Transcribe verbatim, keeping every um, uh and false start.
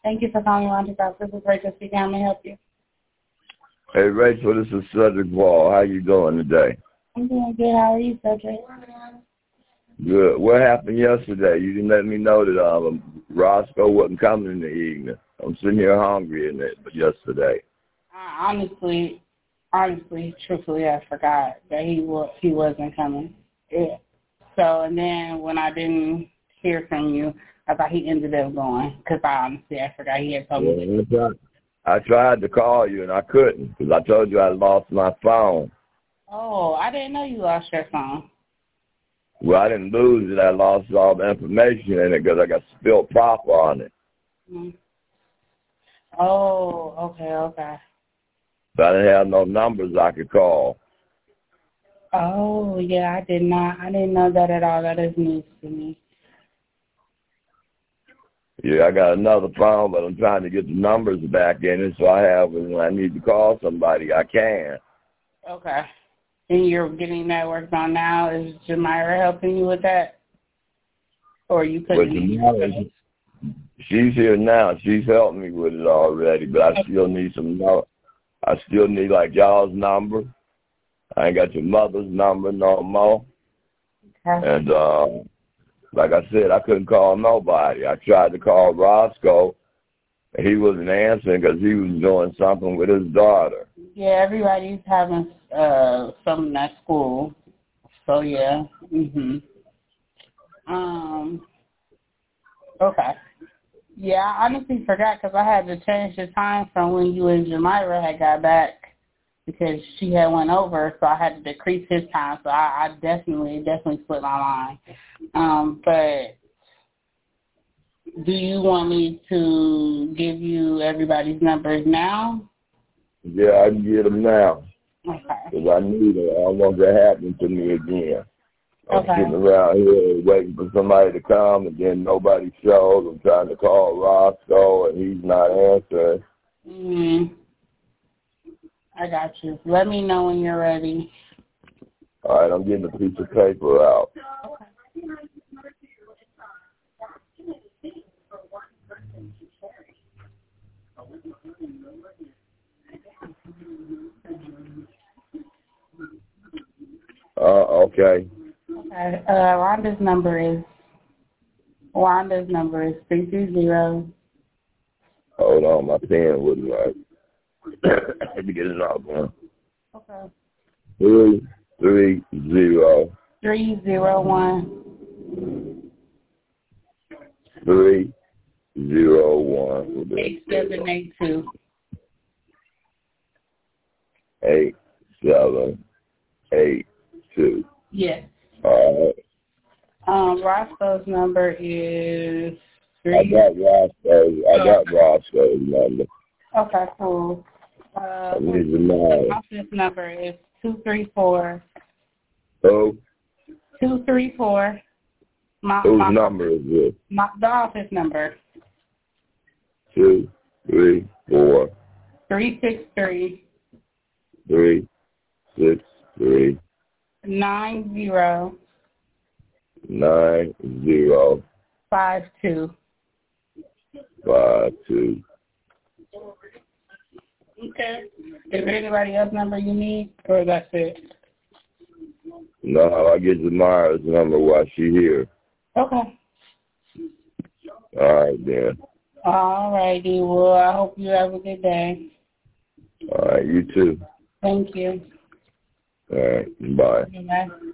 Thank you for calling Rhonda's House. This is Rachel speaking. How may I help you? Hey, Rachel, this is Cedric Wall. How you doing today? I'm doing good. How are you, Cedric? Good. What happened yesterday? You didn't let me know that um, Roscoe wasn't coming in the evening. I'm sitting here hungry in it, but yesterday. I honestly, honestly, truthfully, I forgot that he was he wasn't coming. Yeah. So, and then when I didn't hear from you, I thought he ended up going because I honestly, I forgot he had told me. Yeah, I, tried, I tried to call you, and I couldn't because I told you I lost my phone. Oh, I didn't know you lost your phone. Well, I didn't lose it. I lost all the information in it because I got spilled proper on it. Mm-hmm. Oh, okay, okay. So I didn't have no numbers I could call. Oh, yeah, I did not. I didn't know that at all. That is news to me. Yeah, I got another phone, but I'm trying to get the numbers back in it so I have when I need to call somebody, I can. Okay. And you're getting that worked on now? Is Jamira helping you with that? Or you couldn't even? She's here now. She's helped me with it already, but I still need some no I still need like y'all's number. I ain't got your mother's number no more. Okay. And uh, like I said, I couldn't call nobody. I tried to call Roscoe, and he wasn't answering because he was doing something with his daughter. Yeah, everybody's having uh something at school. So yeah. Mhm. Um. Okay. Yeah, I honestly forgot because I had to change the time from when you and Jamira had got back because she had went over, so I had to decrease his time. So I, I definitely, definitely split my line. Um, but do you want me to give you everybody's numbers now? Yeah, I can get them now. Okay. Because I need it. I don't want that happening to me again. I'm okay. sitting around here waiting for somebody to come, and then nobody shows. I'm trying to call Roscoe, and he's not answering. Mm-hmm. I got you. Let me know when you're ready. All right, I'm getting a piece of paper out. Okay. Uh, okay. Okay. Uh, Rhonda's number is Rhonda's number is three two zero. Hold on, my pen wouldn't work. Let me get it out, man. Okay. Three three zero. Three zero one. Three zero one. Eight seven eight two. Eight seven eight two. Yes. All right. Um, Roscoe's number is three. I got Roscoe's. I got Roscoe's number. Okay, cool. Uh, I need to know. the office number is two three four. Who? Two three four. My, Whose my, number is this? My, the office number. Two, three, four. Three six three. Three, six, three. Nine zero. Nine, zero. Five two. Five, two. Okay. Is there anybody else number you need, or that's it? No, I get Zamara's number while she here. Okay. All right, then. All righty. Well, I hope you have a good day. All right, you too. Thank you. All right, bye. Bye.